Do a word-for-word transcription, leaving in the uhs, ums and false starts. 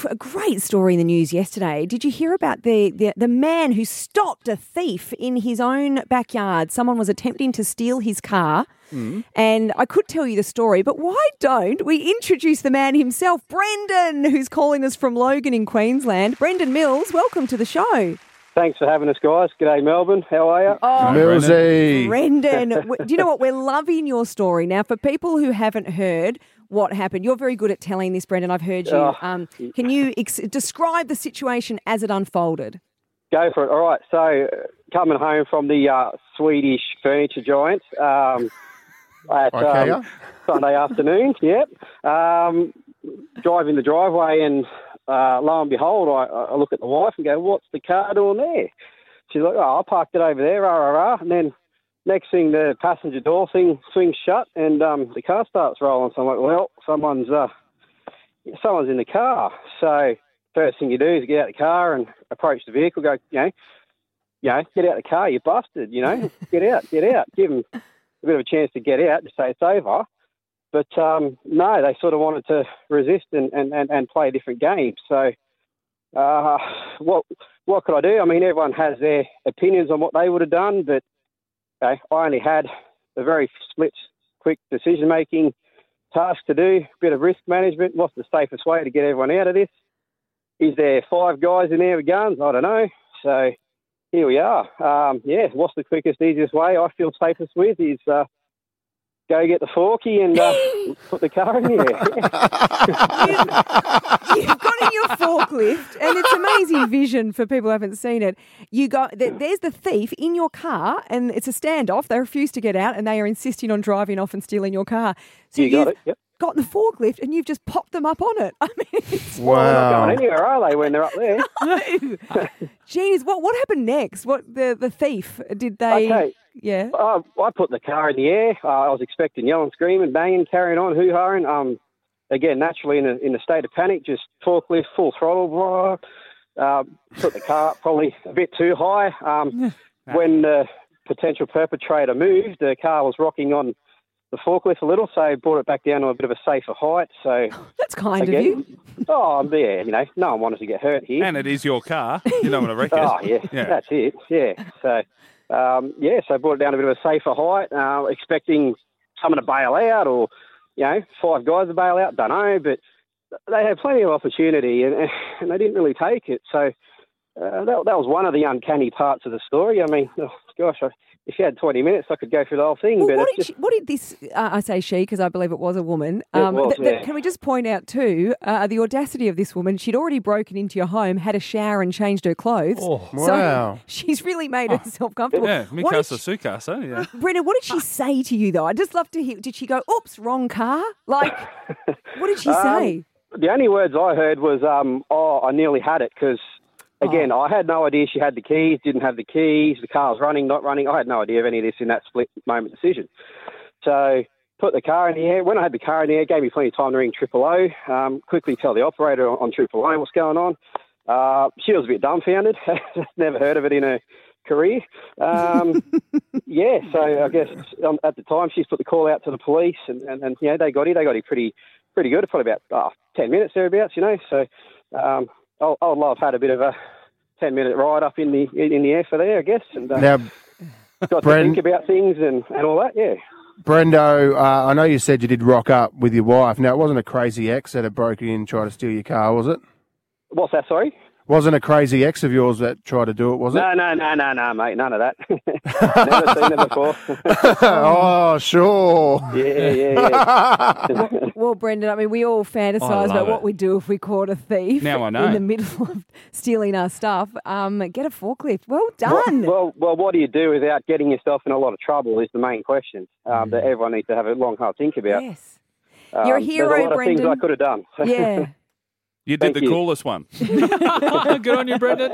a great story in the news yesterday. Did you hear about the, the, the man who stopped a thief in his own backyard? Someone was attempting to steal his car. Mm. And I could tell you the story, but why don't we introduce the man himself, Brendan, who's calling us from Logan in Queensland. Brendan Mills, welcome to the show. Thanks for having us, guys. G'day, Melbourne. How are you? Oh, Millsy. Brendan. Do you know what? We're loving your story. Now, for people who haven't heard what happened, you're very good at telling this, Brendan. I've heard you. Oh. Um, can you ex- describe the situation as it unfolded? Go for it. All right. So, coming home from the uh, Swedish furniture giant um, at Okay, um, Sunday afternoon, yep. Um, driving the driveway and uh, lo and behold, I, I look at the wife and go, what's the car doing there? She's like, oh, I parked it over there, rah, rah, rah. And then next thing, the passenger door thing swings shut and um, the car starts rolling. So I'm like, well, someone's uh, someone's in the car. So first thing you do is get out of the car and approach the vehicle, go, you know, you know, get out of the car, you busted, you know, get out, get out. Give them a bit of a chance to get out to say it's over. But um, no, they sort of wanted to resist and, and, and, and play a different game. So uh, what what could I do? I mean, everyone has their opinions on what they would have done, but okay, I only had a very split, quick decision-making task to do, a bit of risk management. What's the safest way to get everyone out of this? Is there five guys in there with guns? I don't know. So here we are. Um, yeah, what's the quickest, easiest way I feel safest with is uh, go get the forky and uh, put the car in there. You've, you've got in your forklift, and it's amazing vision for people who haven't seen it. You got there's the thief in your car, and it's a standoff. They refuse to get out, and they are insisting on driving off and stealing your car. So you got it. Yep. Got the forklift, and you've just popped them up on it. I mean, it's Well, they're not Wow. going anywhere, are they, when they're up there? no. Jeez, what what happened next? What the the thief did they? Okay. Yeah. Uh, I put the car in the air. Uh, I was expecting yelling, screaming, banging, carrying on, hoo-haing. Um, again, naturally in a, in a state of panic, just forklift, full throttle. Blah, uh, put the car up probably a bit too high. Um, when the potential perpetrator moved, the car was rocking on the forklift a little, so brought it back down to a bit of a safer height. So That's kind again, of you. Oh, yeah, you know, no one wanted to get hurt here. And it is your car. You don't want to wreck it. Oh, yeah, Yeah. that's it. Yeah. So, um, yeah, so brought it down to a bit of a safer height, uh, expecting someone to bail out or, you know, five guys to bail out. Don't know, but they had plenty of opportunity and, and they didn't really take it. So uh, that, that was one of the uncanny parts of the story. I mean, oh, gosh, I, if you had twenty minutes, I could go through the whole thing. Well, but what, it's did just, she, what did this, uh, I say she, because I believe it was a woman. It was, th- th- yeah. Can we just point out too, uh, the audacity of this woman, she'd already broken into your home, had a shower and changed her clothes. Oh, so wow. she's really made herself comfortable. Yeah, What did Mikasa she- Sukasa, yeah. Brendan, what did she say to you though? I'd just love to hear, did she go, oops, wrong car? Like, what did she say? Um, the only words I heard was, um, oh, I nearly had it because, again, Oh. I had no idea she had the keys, didn't have the keys, the car was running, not running. I had no idea of any of this in that split moment decision. So put the car in the air. When I had the car in the air, it gave me plenty of time to ring Triple O, um, quickly tell the operator on Triple O what's going on. Uh, she was a bit dumbfounded. Never heard of it in her career. Um, yeah, so I guess um, at the time she's put the call out to the police and, and, and you know, they got it. They got it pretty pretty good, probably about oh, ten minutes thereabouts, you know. So um, I'll, I'll love had a bit of a ten-minute ride up in the in the air for there, I guess, and uh, Now, got Bren- to think about things and, and all that, yeah. Brendo, uh, I know you said you did rock up with your wife. Now, it wasn't a crazy ex that had broken in and tried to steal your car, was it? What's that, sorry? Wasn't a crazy ex of yours that tried to do it, was it? No, no, no, no, no, mate, none of that. Never seen it before. Oh, sure. yeah, yeah, yeah. Well, Brendan, I mean, we all fantasize love about it. what we'd do if we caught a thief Now I know. in the middle of stealing our stuff. Um, get a forklift. Well done. Well, well, well, what do you do without getting yourself in a lot of trouble is the main question um, that everyone needs to have a long, hard think about. yes. Um, You're a hero, there's a lot of Brendan. things I could have done. Yeah. You did Thank the you. coolest one. Good on you, Brendan.